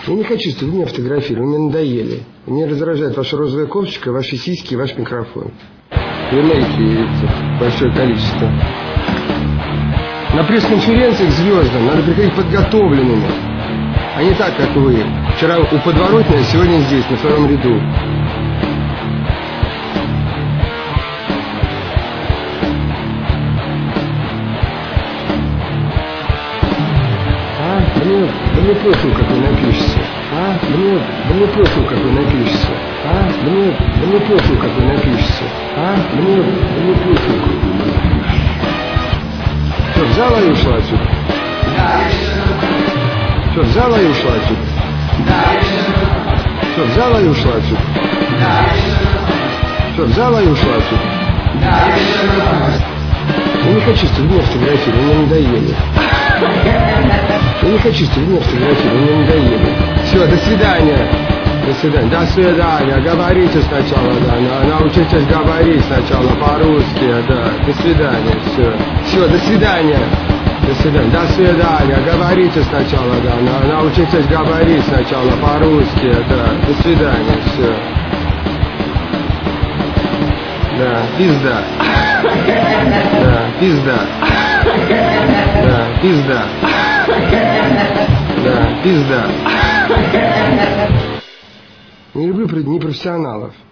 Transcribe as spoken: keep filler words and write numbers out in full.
Я не хочу, чтобы вы меня фотографировали, вы мне надоели. Мне раздражает ваша розовая кофточка, ваши сиськи и ваш микрофон. Линейки большое количество. На пресс-конференциях звездам надо приходить подготовленными, а не так, как вы. Вчера у подворотни, а сегодня здесь, на втором ряду. А? Да мне, да мне пофиг, как вы напишете. А? Да мне, да мне пофиг, как вы напишете. А? Да мне, да мне пофиг, как вы напишете. А? Да мне, да мне пофиг. Что, взяла и ушла отсюда? Что, взяла и ушла отсюда? Что, взяла и ушла отсюда? Что, взяла и ушла отсюда? Я не хочу, чтобы меня фотографировали, мне надоели. Я не хочу, чтобы меня фотографировали, мне надоели. Все, до свидания. До свидания. До свидания. Говорите сначала, да. Научитесь говорить сначала по-русски, да. До свидания. Все. Все, до свидания. До свидания. До свидания. Говорите сначала, да. Научитесь говорить сначала по-русски, да. До свидания. Все. Да, пизда. Да, пизда. Да, пизда. Да, пизда. Не люблю непрофессионалов.